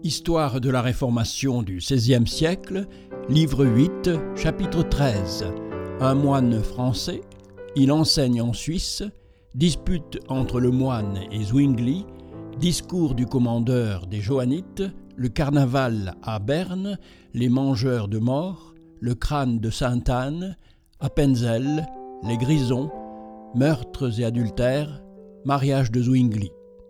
Histoire de la Réformation du XVIe siècle, livre 8, chapitre 13. Un moine français, il enseigne en Suisse, dispute entre le moine et Zwingli, discours du commandeur des Johannites, le carnaval à Berne, les mangeurs de morts, le crâne de Sainte-Anne, Appenzell, les Grisons, meurtres et adultères, mariage de Zwingli.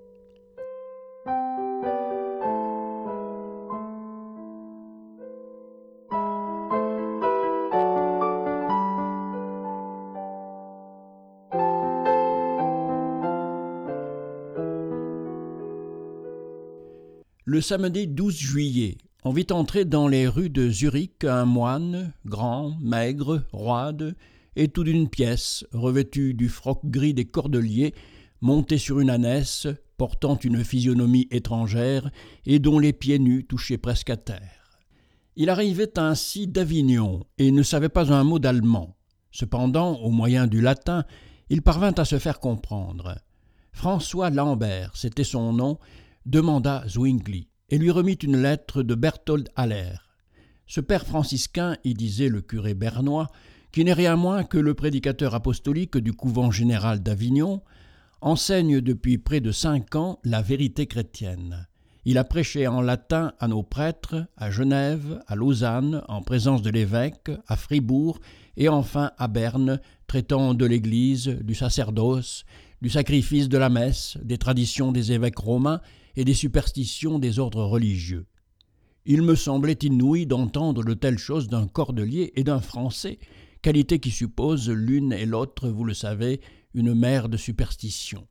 Le samedi 12 juillet, on vit entrer dans les rues de Zurich un moine, grand, maigre, roide, et tout d'une pièce, revêtu du froc gris des cordeliers, monté sur une ânesse, portant une physionomie étrangère et dont les pieds nus touchaient presque à terre. Il arrivait ainsi d'Avignon et ne savait pas un mot d'allemand. Cependant, au moyen du latin, il parvint à se faire comprendre. François Lambert, c'était son nom, demanda Zwingli et lui remit une lettre de Berthold Haller. Ce père franciscain, y disait le curé bernois, qui n'est rien moins que le prédicateur apostolique du couvent général d'Avignon, enseigne depuis près de 5 ans la vérité chrétienne. Il a prêché en latin à nos prêtres, à Genève, à Lausanne, en présence de l'évêque, à Fribourg et enfin à Berne, traitant de l'Église, du sacerdoce, du sacrifice de la messe, des traditions des évêques romains et des superstitions des ordres religieux. Il me semblait inouï d'entendre de telles choses d'un cordelier et d'un Français, qualité qui suppose l'une et l'autre, vous le savez, une mère de superstition.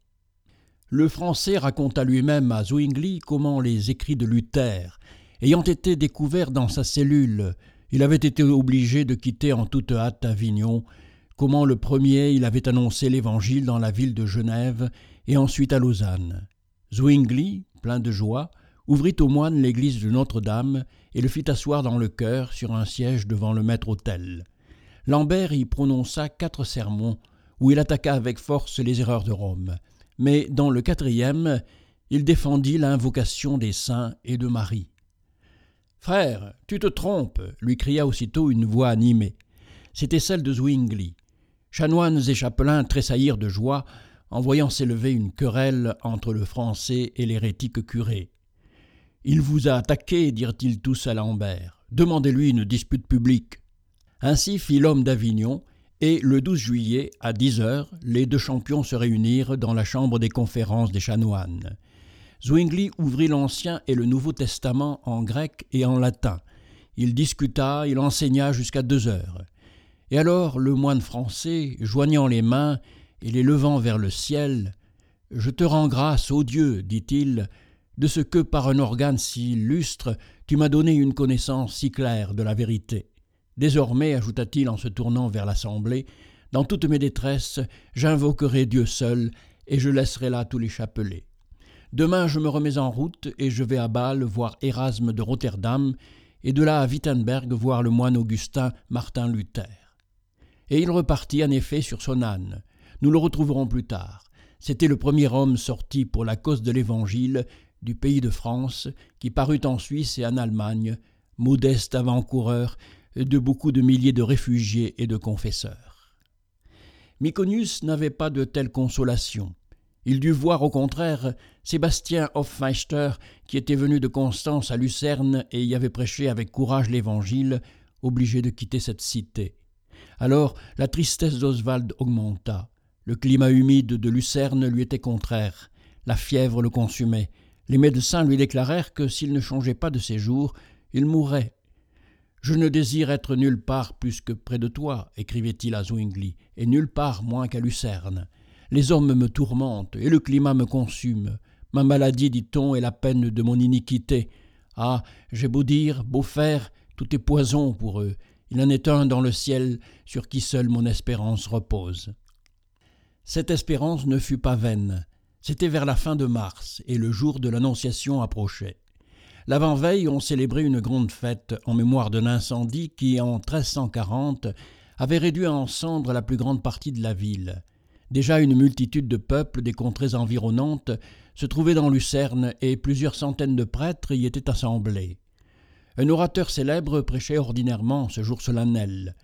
Le Français raconta lui-même à Zwingli comment les écrits de Luther, ayant été découverts dans sa cellule, il avait été obligé de quitter en toute hâte Avignon, comment le premier il avait annoncé l'Évangile dans la ville de Genève et ensuite à Lausanne. Zwingli, plein de joie, ouvrit au moine l'église de Notre-Dame et le fit asseoir dans le chœur sur un siège devant le maître-autel. Lambert y prononça 4 sermons où il attaqua avec force les erreurs de Rome. Mais dans le 4e, il défendit l'invocation des saints et de Marie. « Frère, tu te trompes !» lui cria aussitôt une voix animée. C'était celle de Zwingli. Chanoines et chapelains tressaillirent de joie en voyant s'élever une querelle entre le Français et l'hérétique curé. « Il vous a attaqué, dirent-ils tous à Lambert. Demandez-lui une dispute publique. » Ainsi fit l'homme d'Avignon, et le 12 juillet, à 10h, les 2 champions se réunirent dans la chambre des conférences des chanoines. Zwingli ouvrit l'Ancien et le Nouveau Testament en grec et en latin. Il discuta, il enseigna jusqu'à 2h. Et alors le moine français, joignant les mains et les levant vers le ciel, « Je te rends grâce, ô Dieu, dit-il, de ce que par un organe si illustre, tu m'as donné une connaissance si claire de la vérité. Désormais, ajouta-t-il en se tournant vers l'assemblée, dans toutes mes détresses, j'invoquerai Dieu seul et je laisserai là tous les chapelets. Demain, je me remets en route et je vais à Bâle voir Érasme de Rotterdam et de là à Wittenberg voir le moine augustin Martin Luther. » Et il repartit en effet sur son âne. Nous le retrouverons plus tard. C'était le premier homme sorti pour la cause de l'Évangile du pays de France qui parut en Suisse et en Allemagne, modeste avant-coureur de beaucoup de milliers de réfugiés et de confesseurs. Myconius n'avait pas de telle consolation. Il dut voir au contraire Sébastien Hofmeister, qui était venu de Constance à Lucerne et y avait prêché avec courage l'Évangile, obligé de quitter cette cité. Alors la tristesse d'Oswald augmenta. Le climat humide de Lucerne lui était contraire. La fièvre le consumait. Les médecins lui déclarèrent que s'il ne changeait pas de séjour, il mourrait. « Je ne désire être nulle part plus que près de toi, écrivait-il à Zwingli, et nulle part moins qu'à Lucerne. Les hommes me tourmentent et le climat me consume. Ma maladie, dit-on, est la peine de mon iniquité. Ah, j'ai beau dire, beau faire, tout est poison pour eux. Il en est un dans le ciel sur qui seule mon espérance repose. » Cette espérance ne fut pas vaine. C'était vers la fin de mars et le jour de l'Annonciation approchait. L'avant-veille, on célébrait une grande fête en mémoire d'un incendie qui, en 1340, avait réduit en cendres la plus grande partie de la ville. Déjà une multitude de peuples des contrées environnantes se trouvait dans Lucerne et plusieurs centaines de prêtres y étaient assemblés. Un orateur célèbre prêchait ordinairement ce jour solennel.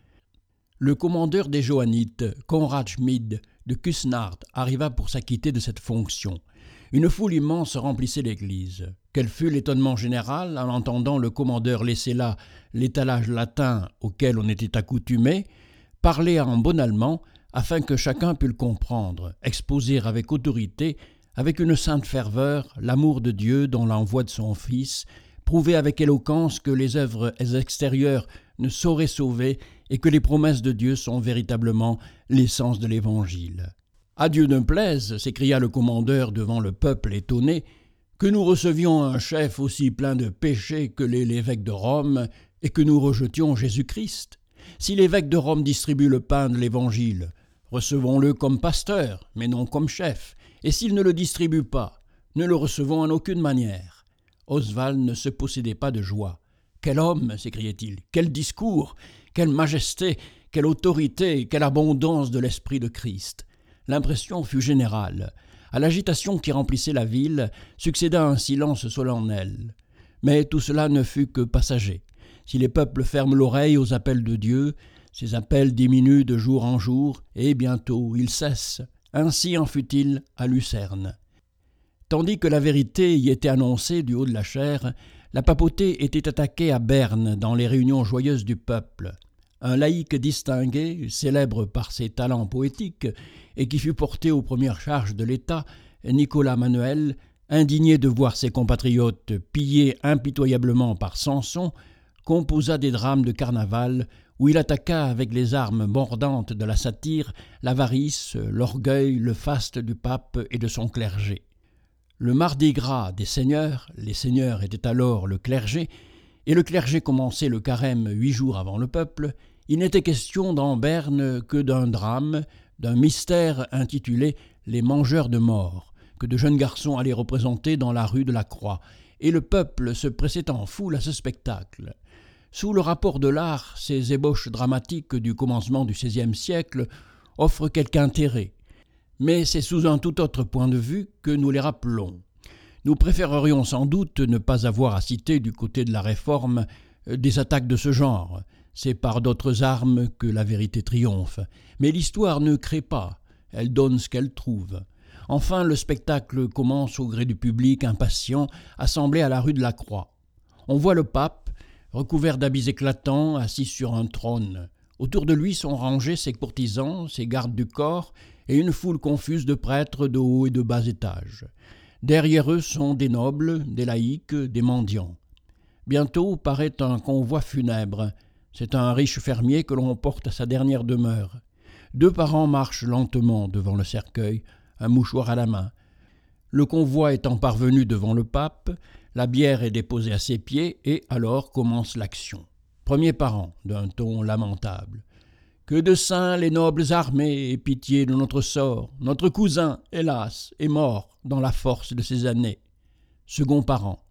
Le commandeur des Johannites, Conrad Schmid de Küsnacht, arriva pour s'acquitter de cette fonction. Une foule immense remplissait l'église. Quel fut l'étonnement général en entendant le commandeur laisser là l'étalage latin auquel on était accoutumé, parler en bon allemand afin que chacun pût le comprendre, exposer avec autorité, avec une sainte ferveur, l'amour de Dieu dans l'envoi de son Fils, prouver avec éloquence que les œuvres extérieures ne sauraient sauver et que les promesses de Dieu sont véritablement l'essence de l'Évangile. « À Dieu ne plaise, s'écria le commandeur devant le peuple étonné, que nous recevions un chef aussi plein de péchés que l'est l'évêque de Rome et que nous rejetions Jésus-Christ. Si l'évêque de Rome distribue le pain de l'Évangile, recevons-le comme pasteur, mais non comme chef, et s'il ne le distribue pas, ne le recevons en aucune manière. » Oswald ne se possédait pas de joie. « Quel homme !» s'écriait-il. « Quel discours ! Quelle majesté ! Quelle autorité ! Quelle abondance de l'Esprit de Christ !» L'impression fut générale. À l'agitation qui remplissait la ville, succéda un silence solennel. Mais tout cela ne fut que passager. Si les peuples ferment l'oreille aux appels de Dieu, ces appels diminuent de jour en jour, et bientôt ils cessent. Ainsi en fut-il à Lucerne. Tandis que la vérité y était annoncée du haut de la chaire, la papauté était attaquée à Berne dans les réunions joyeuses du peuple. Un laïc distingué, célèbre par ses talents poétiques, et qui fut porté aux premières charges de l'État, Nicolas Manuel, indigné de voir ses compatriotes pillés impitoyablement par Samson, composa des drames de carnaval où il attaqua avec les armes mordantes de la satire l'avarice, l'orgueil, le faste du pape et de son clergé. Le mardi gras des seigneurs, les seigneurs étaient alors le clergé, et le clergé commençait le carême 8 jours avant le peuple, il n'était question dans Berne que d'un drame, d'un mystère intitulé « Les mangeurs de morts », que de jeunes garçons allaient représenter dans la rue de la Croix, et le peuple se pressait en foule à ce spectacle. Sous le rapport de l'art, ces ébauches dramatiques du commencement du XVIe siècle offrent quelque intérêt, mais c'est sous un tout autre point de vue que nous les rappelons. Nous préférerions sans doute ne pas avoir à citer du côté de la Réforme des attaques de ce genre. C'est par d'autres armes que la vérité triomphe. Mais l'histoire ne crée pas, elle donne ce qu'elle trouve. Enfin, le spectacle commence au gré du public impatient assemblé à la rue de la Croix. On voit le pape, recouvert d'habits éclatants, assis sur un trône. Autour de lui sont rangés ses courtisans, ses gardes du corps et une foule confuse de prêtres de haut et de bas étage. Derrière eux sont des nobles, des laïcs, des mendiants. Bientôt paraît un convoi funèbre. C'est un riche fermier que l'on porte à sa dernière demeure. 2 parents marchent lentement devant le cercueil, un mouchoir à la main. Le convoi étant parvenu devant le pape, la bière est déposée à ses pieds et alors commence l'action. Premier parent, d'un ton lamentable. « Que de saints les nobles armés aient pitié de notre sort. Notre cousin, hélas, est mort dans la force de ses années. » Second parent.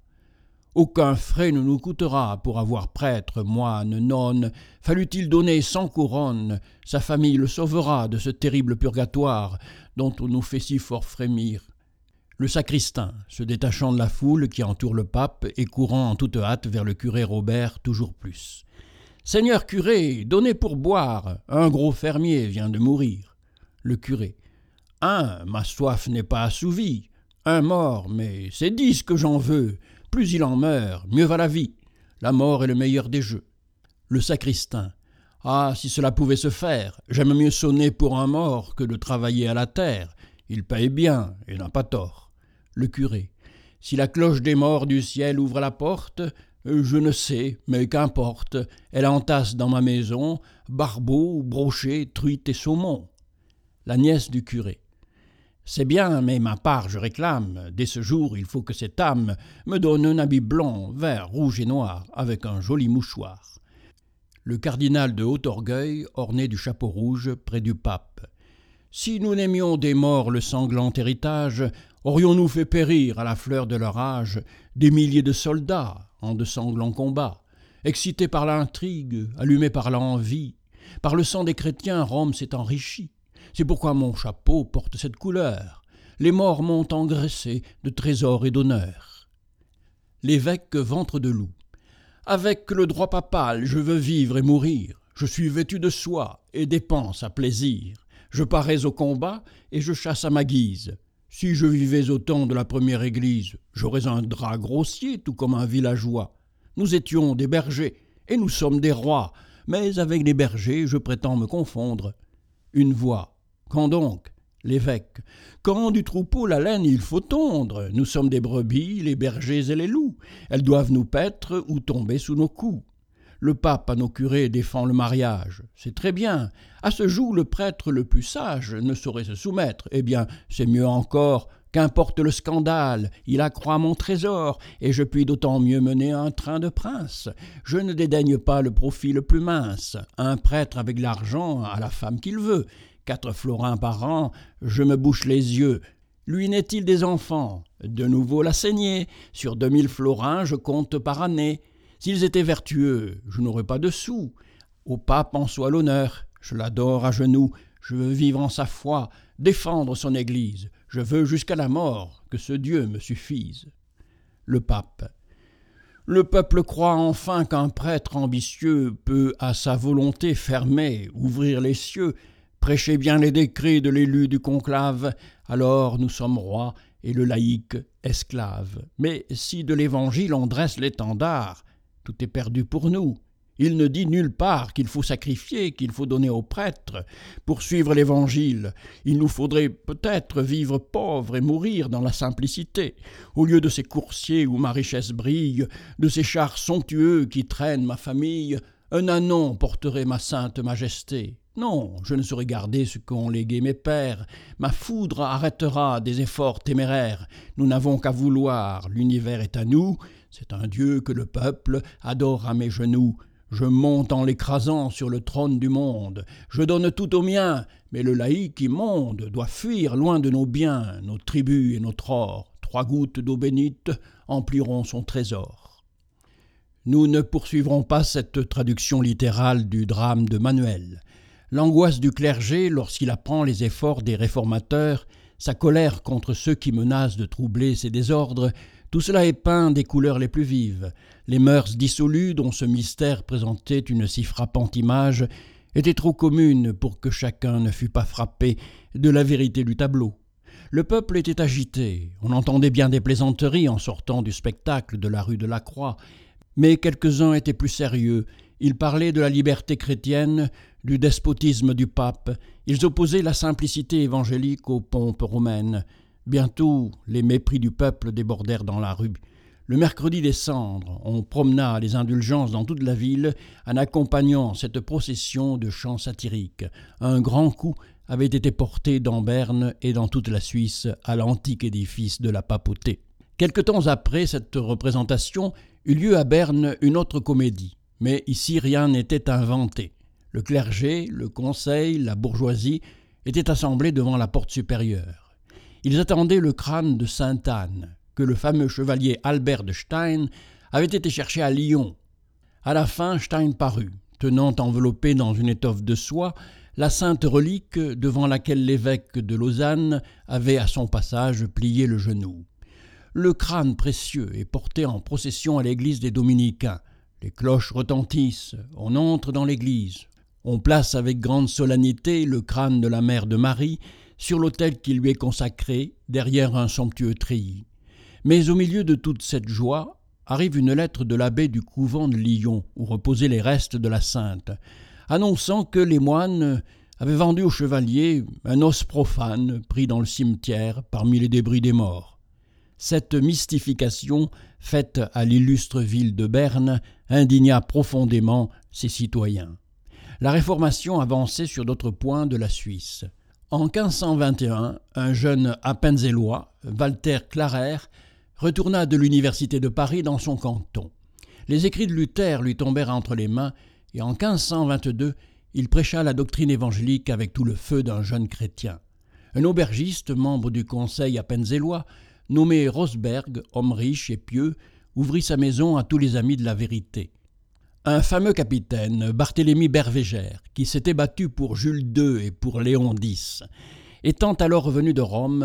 Aucun frais ne nous coûtera pour avoir prêtre, moine, nonne. Fallut-il donner 100 couronnes, sa famille le sauvera de ce terrible purgatoire dont on nous fait si fort frémir. Le sacristain, se détachant de la foule qui entoure le pape et courant en toute hâte vers le curé Robert toujours plus. « Seigneur curé, donnez pour boire, un gros fermier vient de mourir. » Le curé. « Ma soif n'est pas assouvie. Un mort, mais c'est 10 que j'en veux. Plus il en meurt, mieux va la vie. La mort est le meilleur des jeux. » Le sacristain. « Ah, si cela pouvait se faire, j'aime mieux sonner pour un mort que de travailler à la terre. Il paye bien et n'a pas tort. » Le curé. « Si la cloche des morts du ciel ouvre la porte, je ne sais, mais qu'importe. Elle entasse dans ma maison barbeaux, brochets, truites et saumons. » La nièce du curé. « C'est bien, mais ma part je réclame. Dès ce jour, il faut que cette âme me donne un habit blanc, vert, rouge et noir, avec un joli mouchoir. » Le cardinal de Haut-Orgueil, orné du chapeau rouge, près du pape. « Si nous n'aimions des morts le sanglant héritage, aurions-nous fait périr à la fleur de leur âge des milliers de soldats en de sanglants combats, excités par l'intrigue, allumés par l'envie. Par le sang des chrétiens, Rome s'est enrichie. C'est pourquoi mon chapeau porte cette couleur. les morts m'ont engraissé de trésors et d'honneurs. L'évêque ventre de loup. Avec le droit papal, je veux vivre et mourir. Je suis vêtu de soie et dépense à plaisir. Je parais au combat et je chasse à ma guise. Si je vivais au temps de la première église, j'aurais un drap grossier tout comme un villageois. Nous étions des bergers et nous sommes des rois, mais avec les bergers je prétends me confondre. Une voix. Quand donc? L'évêque. Quand du troupeau la laine il faut tondre. Nous sommes des brebis, les bergers et les loups. Elles doivent nous paître ou tomber sous nos coups. Le pape à nos curés défend le mariage. C'est très bien. À ce jour, le prêtre le plus sage ne saurait se soumettre. Eh bien, c'est mieux encore. Qu'importe le scandale, il accroît mon trésor, et je puis d'autant mieux mener un train de prince. Je ne dédaigne pas le profit le plus mince. Un prêtre avec l'argent a la femme qu'il veut. 4 florins par an, je me bouche les yeux. Lui n'est-il des enfants? De nouveau la saignée. Sur 2000 florins, je compte par année. S'ils étaient vertueux, je n'aurais pas de sous. Au pape en soit l'honneur. Je l'adore à genoux. Je veux vivre en sa foi, défendre son Église. Je veux jusqu'à la mort que ce Dieu me suffise. Le pape. Le peuple croit enfin qu'un prêtre ambitieux peut à sa volonté fermer, ouvrir les cieux, prêcher bien les décrets de l'élu du conclave, alors nous sommes rois et le laïc esclave. Mais si de l'Évangile on dresse l'étendard, tout est perdu pour nous. Il ne dit nulle part qu'il faut sacrifier, qu'il faut donner aux prêtres. Pour suivre l'Évangile, il nous faudrait peut-être vivre pauvres et mourir dans la simplicité, au lieu de ces coursiers où ma richesse brille, de ces chars somptueux qui traînent ma famille, un ânon porterait ma sainte majesté. Non, je ne saurais garder ce qu'ont légué mes pères. Ma foudre arrêtera des efforts téméraires. Nous n'avons qu'à vouloir, l'univers est à nous. C'est un Dieu que le peuple adore à mes genoux. Je monte en l'écrasant sur le trône du monde. Je donne tout au mien, mais le laïc immonde doit fuir loin de nos biens, nos tribus et notre or. 3 gouttes d'eau bénite empliront son trésor. Nous ne poursuivrons pas cette traduction littérale du drame de Manuel. L'angoisse du clergé lorsqu'il apprend les efforts des réformateurs, sa colère contre ceux qui menacent de troubler ses désordres, tout cela est peint des couleurs les plus vives. Les mœurs dissolues dont ce mystère présentait une si frappante image étaient trop communes pour que chacun ne fût pas frappé de la vérité du tableau. Le peuple était agité, on entendait bien des plaisanteries en sortant du spectacle de la rue de la Croix, mais quelques-uns étaient plus sérieux. Ils parlaient de la liberté chrétienne, du despotisme du pape. Ils opposaient la simplicité évangélique aux pompes romaines. Bientôt, les mépris du peuple débordèrent dans la rue. Le mercredi des Cendres, on promena les indulgences dans toute la ville en accompagnant cette procession de chants satiriques. Un grand coup avait été porté dans Berne et dans toute la Suisse à l'antique édifice de la papauté. Quelque temps après cette représentation eut lieu à Berne une autre comédie. Mais ici rien n'était inventé. Le clergé, le conseil, la bourgeoisie étaient assemblés devant la porte supérieure. Ils attendaient le crâne de Sainte-Anne, que le fameux chevalier Albert de Stein avait été chercher à Lyon. À la fin, Stein parut, tenant enveloppée dans une étoffe de soie la sainte relique devant laquelle l'évêque de Lausanne avait à son passage plié le genou. Le crâne précieux est porté en procession à l'église des Dominicains. Les cloches retentissent, on entre dans l'église. On place avec grande solennité le crâne de la mère de Marie sur l'autel qui lui est consacré derrière un somptueux treillis. Mais au milieu de toute cette joie arrive une lettre de l'abbé du couvent de Lyon où reposaient les restes de la sainte, annonçant que les moines avaient vendu au chevalier un os profane pris dans le cimetière parmi les débris des morts. Cette mystification, faite à l'illustre ville de Berne, indigna profondément ses citoyens. La Réformation avançait sur d'autres points de la Suisse. En 1521, un jeune appenzellois, Walter Klarer, retourna de l'université de Paris dans son canton. Les écrits de Luther lui tombèrent entre les mains et en 1522, il prêcha la doctrine évangélique avec tout le feu d'un jeune chrétien. Un aubergiste, membre du conseil appenzellois, nommé Rosberg, homme riche et pieux, ouvrit sa maison à tous les amis de la vérité. Un fameux capitaine, Barthélemy Bervéger, qui s'était battu pour Jules II et pour Léon X, étant alors revenu de Rome,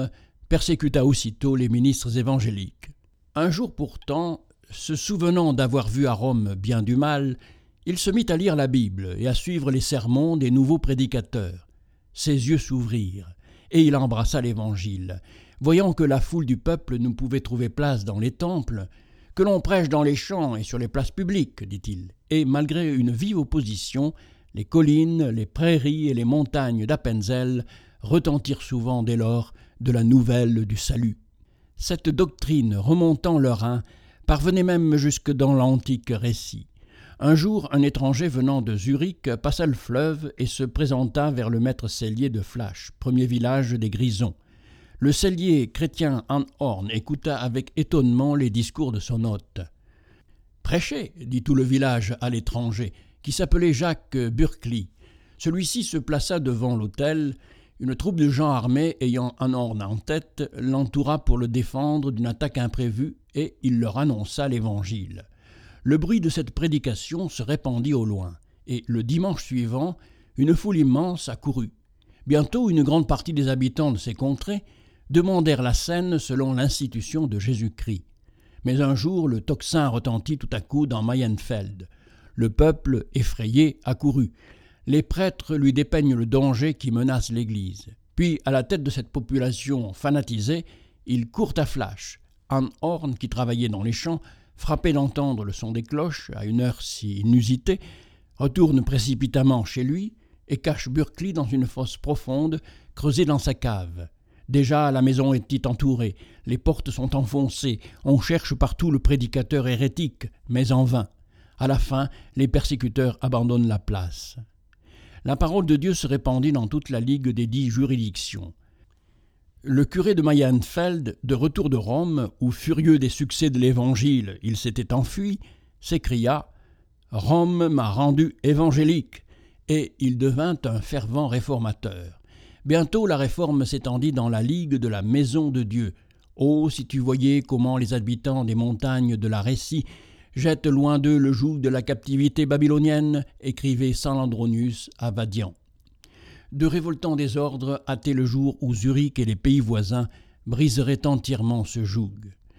persécuta aussitôt les ministres évangéliques. Un jour pourtant, se souvenant d'avoir vu à Rome bien du mal, il se mit à lire la Bible et à suivre les sermons des nouveaux prédicateurs. Ses yeux s'ouvrirent, et il embrassa l'Évangile. Voyant que la foule du peuple ne pouvait trouver place dans les temples, « Que l'on prêche dans les champs et sur les places publiques, dit-il, et malgré une vive opposition, les collines, les prairies et les montagnes d'Appenzell retentirent souvent dès lors de la nouvelle du salut. Cette doctrine, remontant le Rhin, parvenait même jusque dans l'antique récit. Un jour, un étranger venant de Zurich passa le fleuve et se présenta vers le maître cellier de Flach, premier village des Grisons. Le cellier chrétien Anhorn écouta avec étonnement les discours de son hôte. « Prêchez, dit tout le village à l'étranger, qui s'appelait Jacques Burkli. Celui-ci se plaça devant l'autel. Une troupe de gens armés ayant Anhorn en tête l'entoura pour le défendre d'une attaque imprévue et il leur annonça l'Évangile. Le bruit de cette prédication se répandit au loin, et le dimanche suivant, une foule immense accourut. Bientôt, une grande partie des habitants de ces contrées demandèrent la scène selon l'institution de Jésus-Christ. Mais un jour, le tocsin retentit tout à coup dans Mayenfeld. Le peuple, effrayé, accourut. Les prêtres lui dépeignent le danger qui menace l'Église. Puis, à la tête de cette population fanatisée, ils courent à Flach. Anhorn, qui travaillait dans les champs, frappé d'entendre le son des cloches à une heure si inusitée, retourne précipitamment chez lui et cache Burkli dans une fosse profonde creusée dans sa cave. Déjà la maison est entourée, les portes sont enfoncées, on cherche partout le prédicateur hérétique, mais en vain. À la fin, les persécuteurs abandonnent la place. La parole de Dieu se répandit dans toute la ligue des 10 juridictions. Le curé de Mayenfeld, de retour de Rome, où furieux des succès de l'Évangile, il s'était enfui, s'écria « Rome m'a rendu évangélique » et il devint un fervent réformateur. Bientôt la réforme s'étendit dans la ligue de la Maison de Dieu. Oh, si tu voyais comment les habitants des montagnes de la Rhétie jettent loin d'eux le joug de la captivité babylonienne, écrivait saint Landronius à Vadian. De révoltants désordres hâtaient le jour où Zurich et les pays voisins briseraient entièrement ce joug.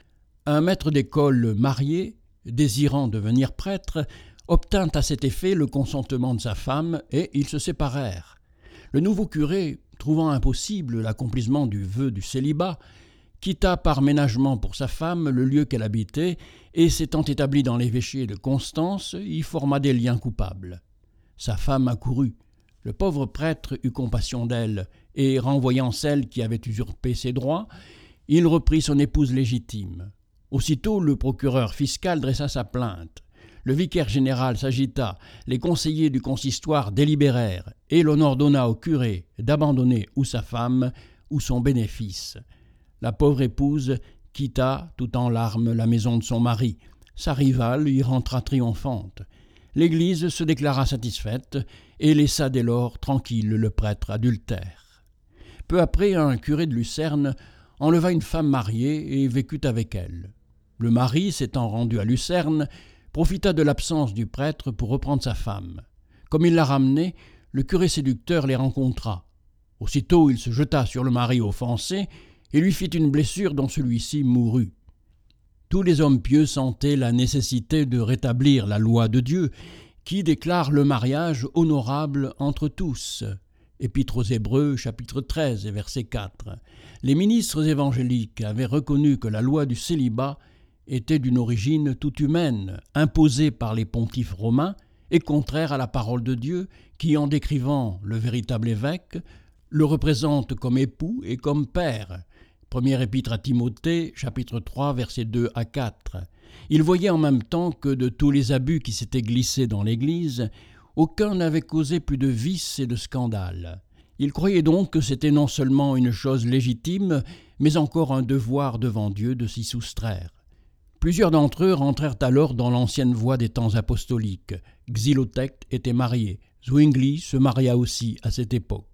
Un maître d'école marié, désirant devenir prêtre, obtint à cet effet le consentement de sa femme et ils se séparèrent. Le nouveau curé, trouvant impossible l'accomplissement du vœu du célibat, quitta par ménagement pour sa femme le lieu qu'elle habitait et s'étant établi dans l'évêché de Constance, y forma des liens coupables. Sa femme accourut. Le pauvre prêtre eut compassion d'elle, et renvoyant celle qui avait usurpé ses droits, il reprit son épouse légitime. Aussitôt, le procureur fiscal dressa sa plainte. Le vicaire général s'agita, les conseillers du consistoire délibérèrent, et l'on ordonna au curé d'abandonner ou sa femme ou son bénéfice. La pauvre épouse quitta, tout en larmes, la maison de son mari. Sa rivale y rentra triomphante. L'Église se déclara satisfaite et laissa dès lors tranquille le prêtre adultère. Peu après, un curé de Lucerne enleva une femme mariée et vécut avec elle. Le mari, s'étant rendu à Lucerne, profita de l'absence du prêtre pour reprendre sa femme. Comme il la ramenait, le curé séducteur les rencontra. Aussitôt, il se jeta sur le mari offensé et lui fit une blessure dont celui-ci mourut. Tous les hommes pieux sentaient la nécessité de rétablir la loi de Dieu, qui déclare le mariage honorable entre tous. Épître aux Hébreux, chapitre 13, verset 4. Les ministres évangéliques avaient reconnu que la loi du célibat était d'une origine toute humaine, imposée par les pontifes romains et contraire à la parole de Dieu, qui, en décrivant le véritable évêque, le représente comme époux et comme père. Première épître à Timothée, chapitre 3, versets 2 à 4. Il voyait en même temps que de tous les abus qui s'étaient glissés dans l'Église, aucun n'avait causé plus de vices et de scandales. Il croyait donc que c'était non seulement une chose légitime, mais encore un devoir devant Dieu de s'y soustraire. Plusieurs d'entre eux rentrèrent alors dans l'ancienne voie des temps apostoliques. Xylothèque était marié. Zwingli se maria aussi à cette époque.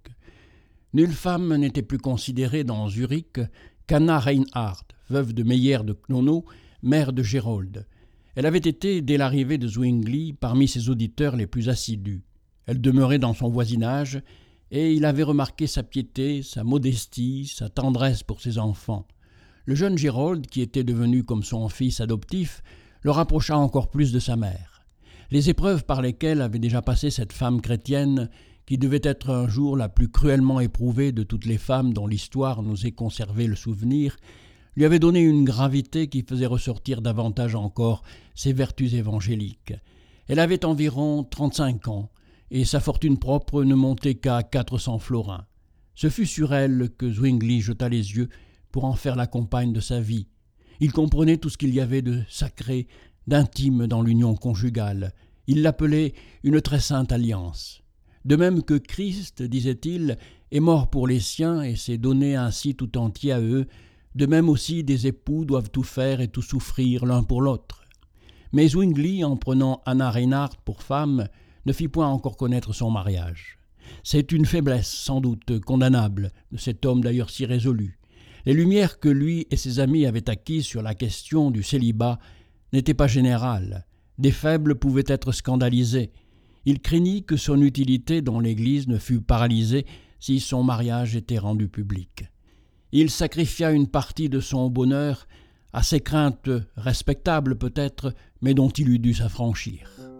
Nulle femme n'était plus considérée dans Zurich qu'Anna Reinhardt, veuve de Meyer de Knono, mère de Gérold. Elle avait été, dès l'arrivée de Zwingli, parmi ses auditeurs les plus assidus. Elle demeurait dans son voisinage et il avait remarqué sa piété, sa modestie, sa tendresse pour ses enfants. Le jeune Gérold, qui était devenu comme son fils adoptif, le rapprocha encore plus de sa mère. Les épreuves par lesquelles avait déjà passé cette femme chrétienne, qui devait être un jour la plus cruellement éprouvée de toutes les femmes dont l'histoire nous ait conservé le souvenir, lui avaient donné une gravité qui faisait ressortir davantage encore ses vertus évangéliques. Elle avait environ 35 ans, et sa fortune propre ne montait qu'à 400 florins. Ce fut sur elle que Zwingli jeta les yeux pour en faire la compagne de sa vie. Il comprenait tout ce qu'il y avait de sacré, d'intime dans l'union conjugale. Il l'appelait une très sainte alliance. De même que Christ, disait-il, est mort pour les siens et s'est donné ainsi tout entier à eux, de même aussi des époux doivent tout faire et tout souffrir l'un pour l'autre. Mais Zwingli, en prenant Anna Reinhardt pour femme, ne fit point encore connaître son mariage. C'est une faiblesse, sans doute condamnable, de cet homme d'ailleurs si résolu. Les lumières que lui et ses amis avaient acquises sur la question du célibat n'étaient pas générales. Des faibles pouvaient être scandalisés. Il craignit que son utilité dans l'Église ne fût paralysée si son mariage était rendu public. Il sacrifia une partie de son bonheur à ses craintes respectables peut-être, mais dont il eût dû s'affranchir.